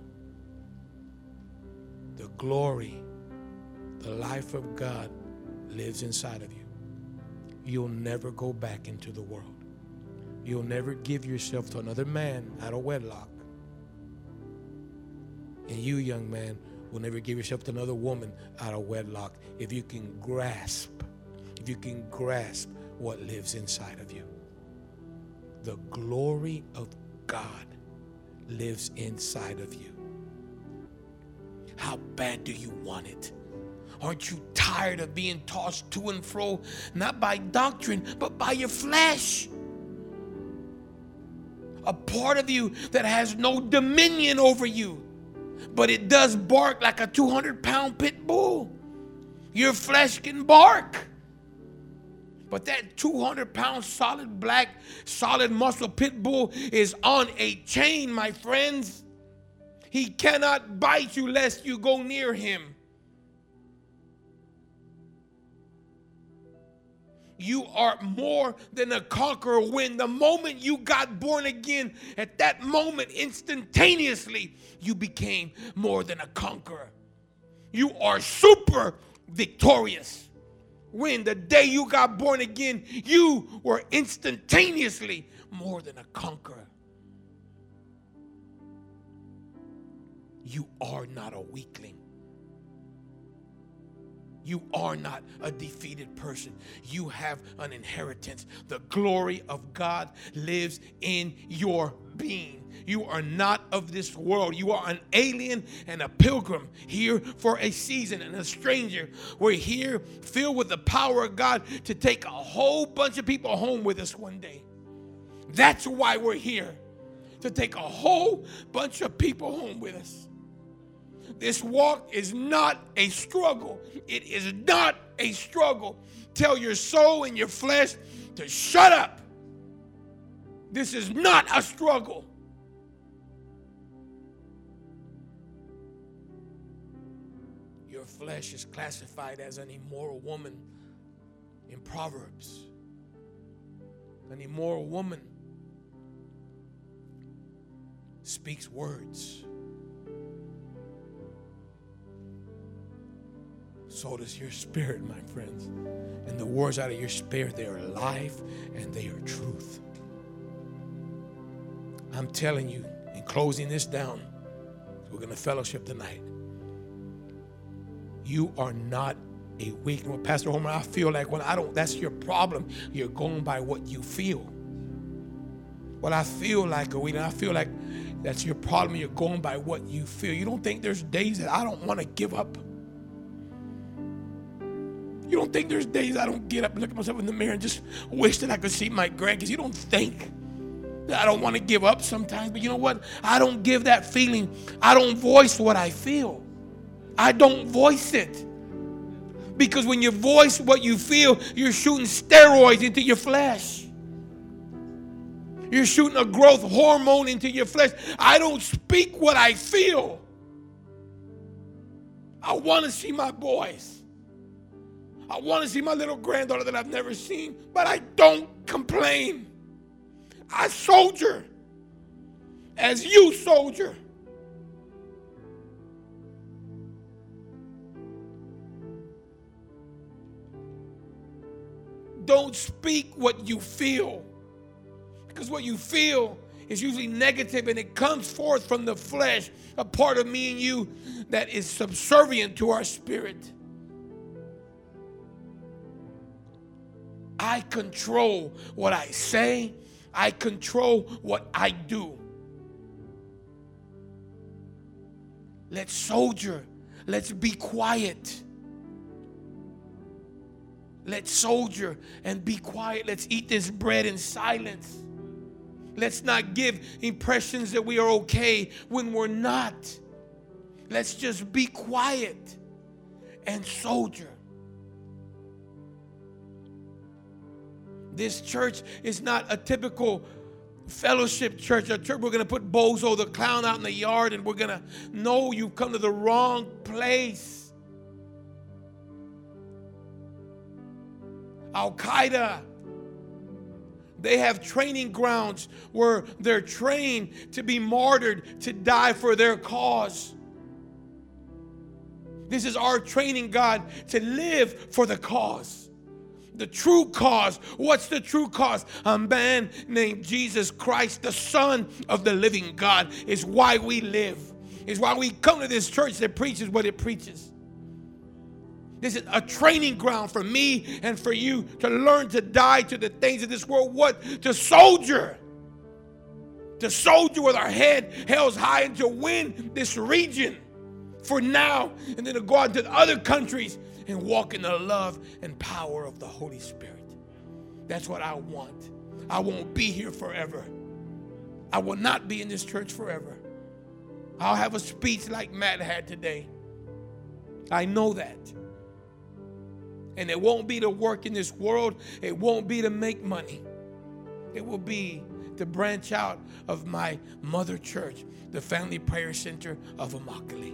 the glory, the life of God lives inside of you, you'll never go back into the world. You'll never give yourself to another man out of wedlock. And you, young man, will never give yourself to another woman out of wedlock if you can grasp, if you can grasp what lives inside of you. The glory of God lives inside of you. How bad do you want it? Aren't you tired of being tossed to and fro, not by doctrine, but by your flesh? A part of you that has no dominion over you, but it does bark like a two hundred pound pit bull. Your flesh can bark. But that two hundred pound solid black, solid muscle pit bull is on a chain, my friends. He cannot bite you lest you go near him. You are more than a conqueror. When the moment you got born again, at that moment, instantaneously, you became more than a conqueror. You are super victorious. When the day you got born again, you were instantaneously more than a conqueror. You are not a weakling. You are not a defeated person. You have an inheritance. The glory of God lives in your being. You are not of this world. You are an alien and a pilgrim here for a season and a stranger. We're here filled with the power of God to take a whole bunch of people home with us one day. That's why we're here, to take a whole bunch of people home with us. This walk is not a struggle. It is not a struggle. Tell your soul and your flesh to shut up. This is not a struggle. Your flesh is classified as an immoral woman in Proverbs. An immoral woman speaks words. So does your spirit, my friends. And the words out of your spirit, they are life and they are truth. I'm telling you, in closing this down, we're going to fellowship tonight. You are not a weak one. Pastor Homer, I feel like, well, I don't, that's your problem. You're going by what you feel. Well, I feel like a weak, and I feel like that's your problem. You're going by what you feel. You don't think there's days that I don't want to give up? You don't think there's days I don't get up and look at myself in the mirror and just wish that I could see my grandkids? You don't think that I don't want to give up sometimes, but you know what? I don't give that feeling. I don't voice what I feel. I don't voice it. Because when you voice what you feel, you're shooting steroids into your flesh. You're shooting a growth hormone into your flesh. I don't speak what I feel. I want to see my boys. I want to see my little granddaughter that I've never seen, but I don't complain. I soldier as you soldier. Don't speak what you feel, because what you feel is usually negative and it comes forth from the flesh, a part of me and you that is subservient to our spirit. I control what I say. I control what I do. Let's soldier. Let's be quiet. Let's soldier and be quiet. Let's eat this bread in silence. Let's not give impressions that we are okay when we're not. Let's just be quiet and soldier. This church is not a typical fellowship church. A church we're going to put Bozo the clown out in the yard and we're going to know you've come to the wrong place. Al-Qaeda, they have training grounds where they're trained to be martyred, to die for their cause. This is our training, God, to live for the cause. The true cause. What's the true cause? A man named Jesus Christ, the Son of the living God, is why we live. Is why we come to this church that preaches what it preaches. This is a training ground for me and for you to learn to die to the things of this world. What? To soldier. To soldier with our head held high and to win this region for now, and then to go out to other countries and walk in the love and power of the Holy Spirit. That's what I want. I won't be here forever. I will not be in this church forever. I'll have a speech like Matt had today. I know that. And it won't be to work in this world. It won't be to make money. It will be to branch out of my mother church, the Family Prayer Center of Immokalee.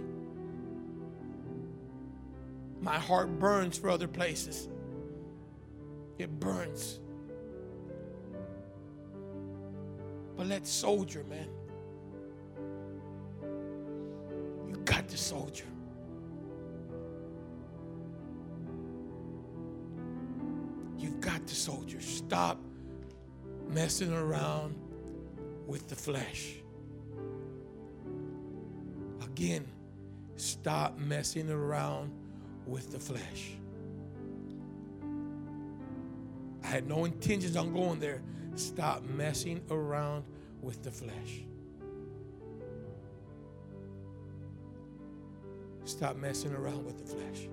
My heart burns for other places. It burns. But let's soldier, man. You got to soldier. You've got to soldier. Stop messing around with the flesh. Again, stop messing around with the flesh. I had no intentions on going there. Stop messing around with the flesh. Stop messing around with the flesh.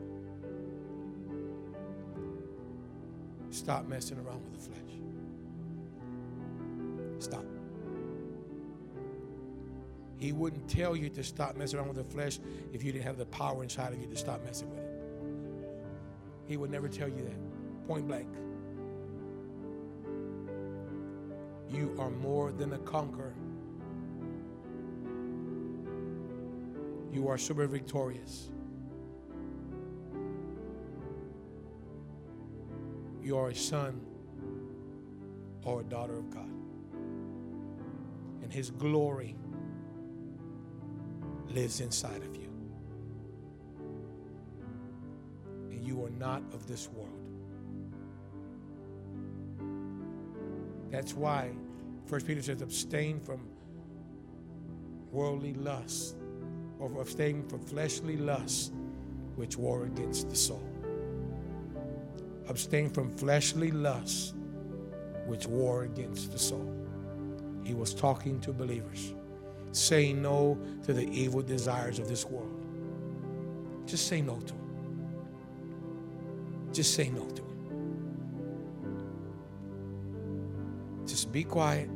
Stop messing around with the flesh. Stop. He wouldn't tell you to stop messing around with the flesh if you didn't have the power inside of you to stop messing with it. He would never tell you that. Point blank. You are more than a conqueror. You are super victorious. You are a son or a daughter of God. And His glory lives inside of you. And you are not of this world. That's why First Peter says abstain from worldly lust, or abstain from fleshly lusts which war against the soul. Abstain from fleshly lusts which war against the soul. He was talking to believers. Say no to the evil desires of this world. Just say no to them. just say no to it. Just be quiet,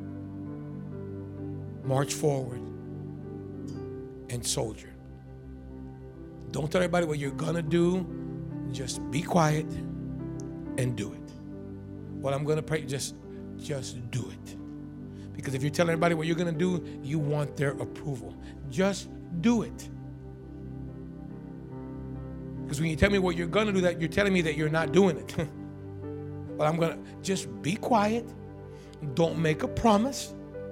march forward, and soldier. Don't tell everybody what you're gonna do. Just be quiet and do it. What I'm gonna pray, just, just do it. Because if you're telling everybody what you're gonna do, you want their approval. Just do it. Because when you tell me what you're gonna do, that you're telling me that you're not doing it. But I'm gonna just be quiet. Don't make a promise.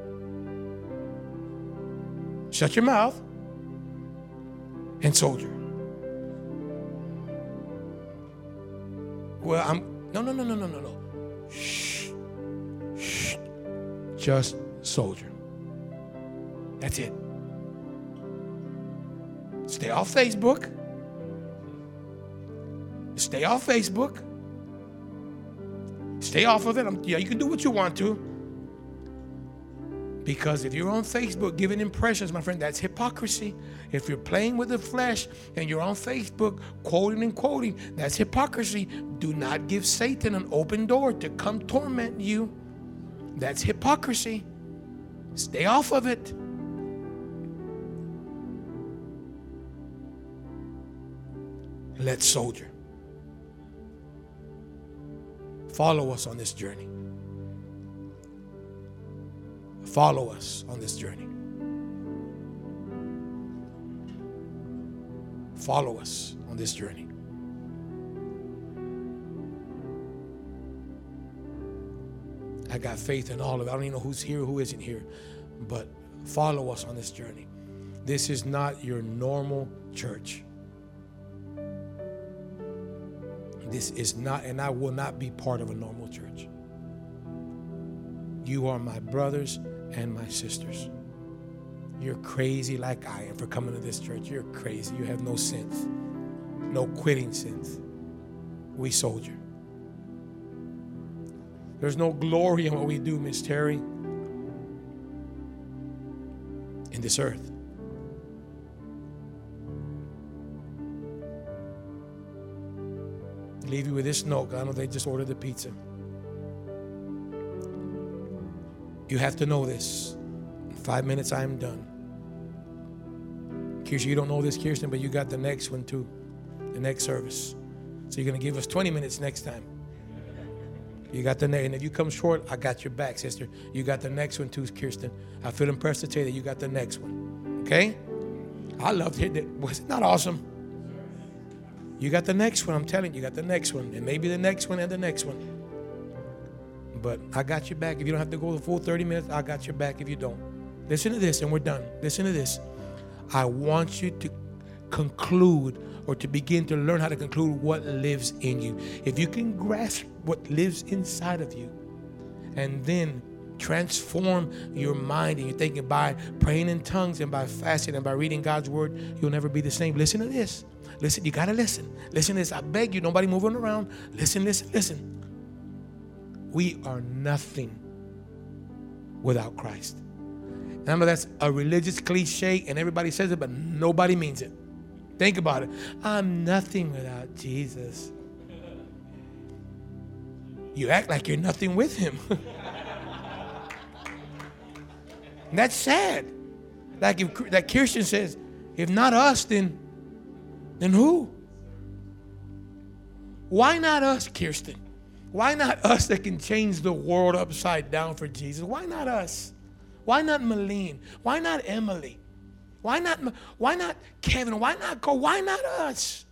Shut your mouth and soldier. Well, I'm no, no, no, no, no, no, no. Shh, shh. Just soldier. That's it. Stay off Facebook. Stay off Facebook. Stay off of it. I'm, yeah, you can do what you want to. Because if you're on Facebook giving impressions, my friend, that's hypocrisy. If you're playing with the flesh and you're on Facebook quoting and quoting, that's hypocrisy. Do not give Satan an open door to come torment you. That's hypocrisy. Stay off of it. Let's soldier. Follow us on this journey. Follow us on this journey. Follow us on this journey. I got faith in all of it. I don't even know who's here, who isn't here, but follow us on this journey. This is not your normal church. This is not, and I will not be part of a normal church. You are my brothers and my sisters. You're crazy like I am for coming to this church. You're crazy. You have no sense. No quitting sense. We soldier. There's no glory in what we do, Miss Terry, in this earth. Leave you with this note. I know they just ordered the pizza. You have to know this. In five minutes, I am done. Kirsten, you don't know this, Kirsten, but you got the next one too. The next service. So you're going to give us twenty minutes next time. You got the next, and if you come short, I got your back, sister. You got the next one too, Kirsten. I feel impressed to tell you that you got the next one. Okay? I love to hear that. Was it not awesome? You got the next one, I'm telling you, you got the next one. And maybe the next one and the next one. But I got your back. If you don't have to go the full thirty minutes, I got your back if you don't. Listen to this, and we're done. Listen to this. I want you to conclude or to begin to learn how to conclude what lives in you. If you can grasp what lives inside of you and then transform your mind and you're thinking by praying in tongues and by fasting and by reading God's word, you'll never be the same. Listen to this. Listen, you got to listen. Listen to this. I beg you, nobody moving around. Listen, listen, listen. We are nothing without Christ. And I know that's a religious cliche and everybody says it, but nobody means it. Think about it. I'm nothing without Jesus. You act like you're nothing with him. And that's sad. Like if that Kirsten says, if not us, then Then who? Why not us, Kirsten? Why not us that can change the world upside down for Jesus? Why not us? Why not Malene? Why not Emily? Why not, why not Kevin? Why not go? Why not us?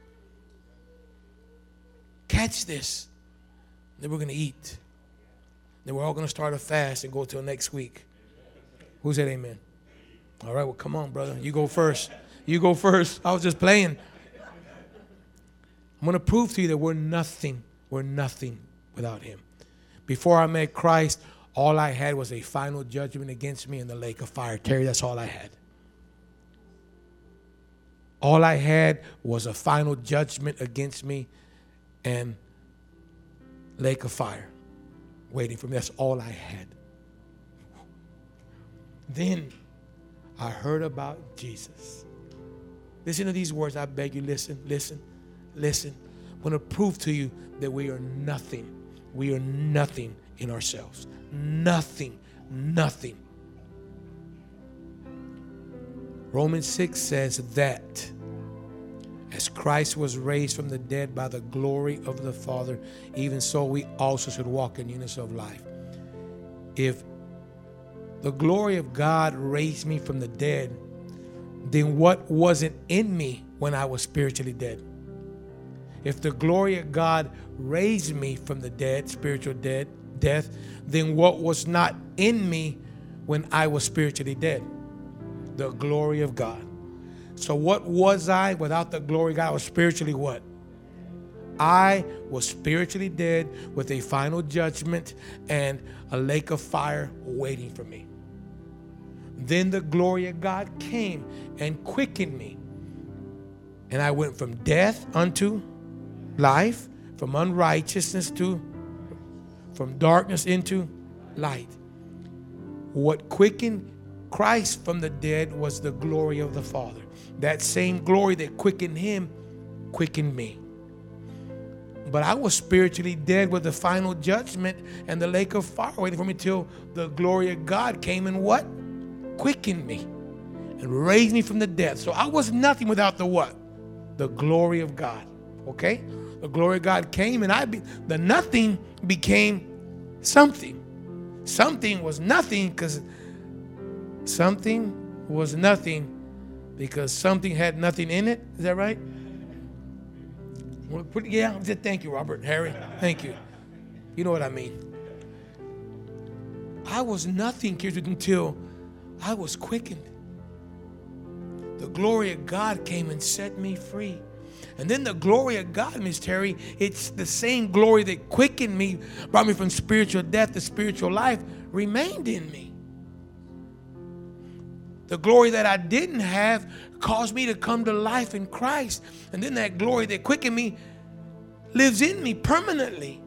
Catch this. Then we're going to eat. Then we're all going to start a fast and go till next week. Who said amen? All right, well, come on, brother. You go first. You go first. I was just playing. I'm going to prove to you that we're nothing. We're nothing without him. Before I met Christ, all I had was a final judgment against me in the lake of fire. Terry, that's all I had. All I had was a final judgment against me and lake of fire waiting for me. That's all I had. Then I heard about Jesus. Listen to these words. I beg you, listen, listen, listen. want to prove to you that we are nothing. We are nothing in ourselves. Nothing. Nothing. Romans six says that as Christ was raised from the dead by the glory of the Father, even so we also should walk in newness of life. If the glory of God raised me from the dead, then what wasn't in me when I was spiritually dead? If the glory of God raised me from the dead, spiritual dead, death, then what was not in me when I was spiritually dead? The glory of God. So what was I without the glory of God? I was spiritually what? I was spiritually dead with a final judgment and a lake of fire waiting for me. Then the glory of God came and quickened me. And I went from death unto life, from unrighteousness to, from darkness into light. What quickened Christ from the dead was the glory of the Father. That same glory that quickened him, quickened me. But I was spiritually dead with the final judgment and the lake of fire waiting for me till the glory of God came and what? Quickened me and raised me from the dead. So I was nothing without the what? The glory of God. Okay? The glory of God came and I be, the nothing became something. Something was nothing because something was nothing because something had nothing in it. Is that right? Well, put, yeah, I said thank you, Robert, Harry. Thank you. You know what I mean. I was nothing until I was quickened. The glory of God came and set me free. And then the glory of God, Miss Terry, it's the same glory that quickened me, brought me from spiritual death to spiritual life, remained in me. The glory that I didn't have caused me to come to life in Christ. And then that glory that quickened me lives in me permanently.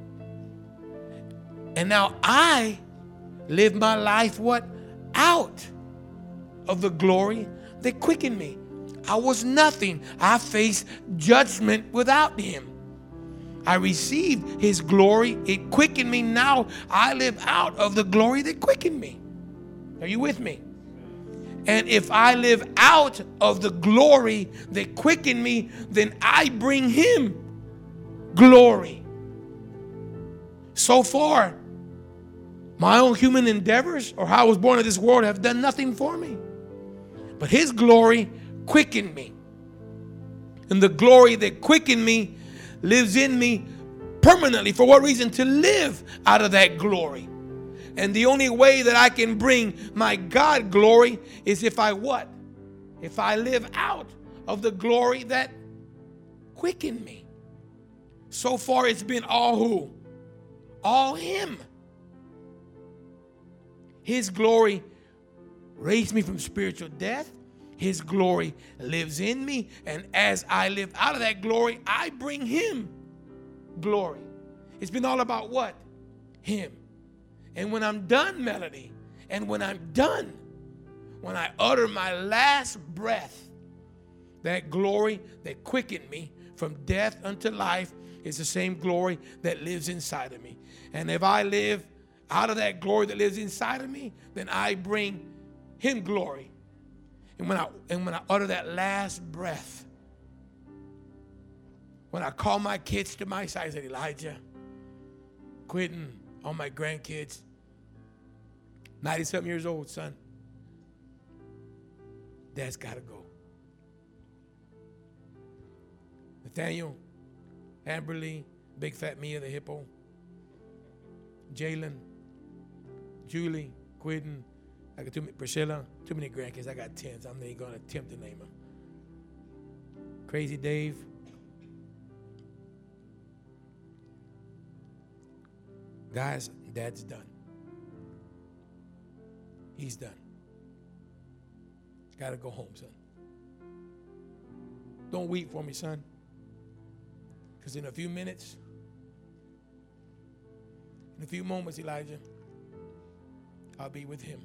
And now I live my life, what? Out of the glory that quickened me. I was nothing. I faced judgment without him. I received his glory. It quickened me. Now I live out of the glory that quickened me. Are you with me? And if I live out of the glory that quickened me, then I bring him glory. So far, my own human endeavors or how I was born in this world have done nothing for me. But his glory quickened me. And the glory that quickened me lives in me permanently. For what reason? To live out of that glory. And the only way that I can bring my God glory is if I what? If I live out of the glory that quickened me. So far it's been all who? All him. His glory raised me from spiritual death. His glory lives in me. And as I live out of that glory, I bring him glory. It's been all about what? Him. And when I'm done, Melody, and when I'm done, when I utter my last breath, that glory that quickened me from death unto life is the same glory that lives inside of me. And if I live out of that glory that lives inside of me, then I bring him glory. And when I, and when I utter that last breath, when I call my kids to my side, I said, Elijah, Quentin, all my grandkids, ninety-seven years old, son, Dad's got to go. Nathaniel, Amberly, Big Fat Mia, the hippo, Jalen, Julie, Quentin, I got too many, Priscilla, too many grandkids. I got tens. I'm not even going to attempt to name them. Crazy Dave. Guys, Dad's done. He's done. Got to go home, son. Don't weep for me, son. Because in a few minutes, in a few moments, Elijah, I'll be with him.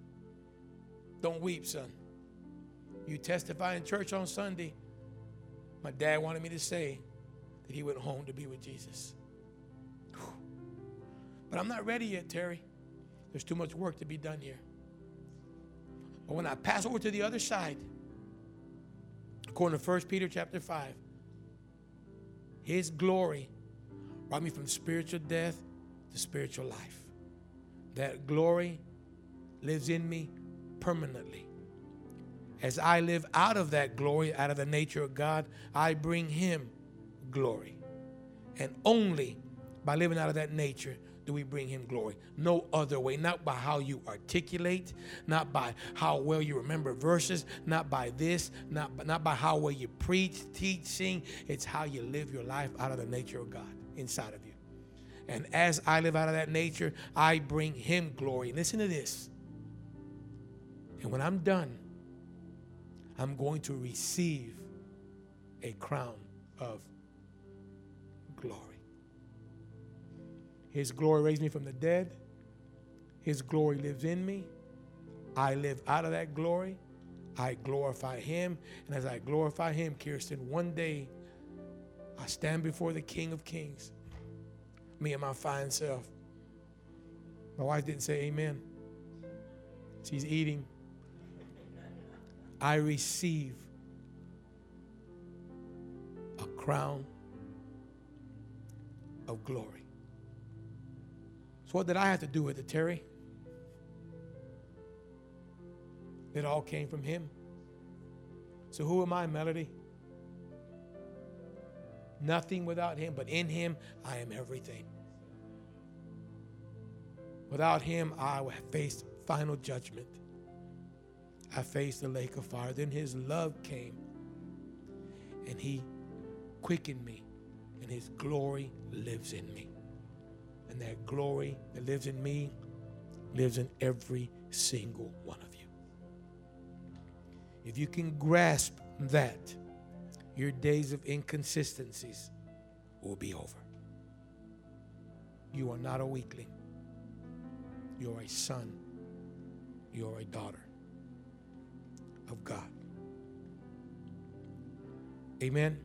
Don't weep, son. You testify in church on Sunday. My dad wanted me to say that he went home to be with Jesus. Whew. But I'm not ready yet, Terry. There's too much work to be done here. But when I pass over to the other side, according to First Peter chapter five, his glory brought me from spiritual death to spiritual life. That glory lives in me permanently. As I live out of that glory, out of the nature of God, I bring him glory. And only by living out of that nature do we bring him glory. No other way. Not by how you articulate, not by how well you remember verses, not by this, not, not by how well you preach, teach, sing. It's how you live your life out of the nature of God inside of you. And as I live out of that nature, I bring him glory. Listen to this. And when I'm done, I'm going to receive a crown of glory. His glory raised me from the dead. His glory lives in me. I live out of that glory. I glorify him. And as I glorify him, Kirsten, one day I stand before the King of Kings, me and my fine self. My wife didn't say amen. She's eating. I receive a crown of glory. So what did I have to do with it, Terry? It all came from him. So who am I, Melody? Nothing without him, but in him I am everything. Without him, I will face final judgment. I faced the lake of fire. Then his love came, and he quickened me, and his glory lives in me. And that glory that lives in me lives in every single one of you. If you can grasp that, your days of inconsistencies will be over. You are not a weakling. You are a son. You are a daughter of God. Amen.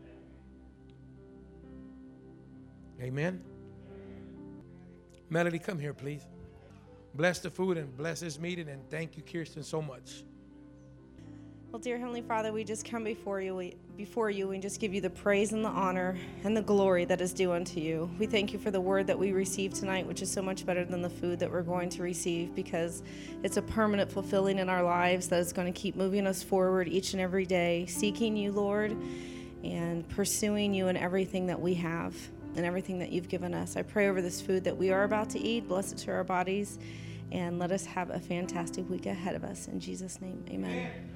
Amen. Melody, come here, please. Bless the food and bless this meeting, and thank you, Kirsten, so much. Well, dear Heavenly Father, we just come before you, we, before you and just give you the praise and the honor and the glory that is due unto you. We thank you for the word that we received tonight, which is so much better than the food that we're going to receive, because it's a permanent fulfilling in our lives that is going to keep moving us forward each and every day, seeking you, Lord, and pursuing you in everything that we have and everything that you've given us. I pray over this food that we are about to eat. Bless it to our bodies, and let us have a fantastic week ahead of us. In Jesus' name, amen.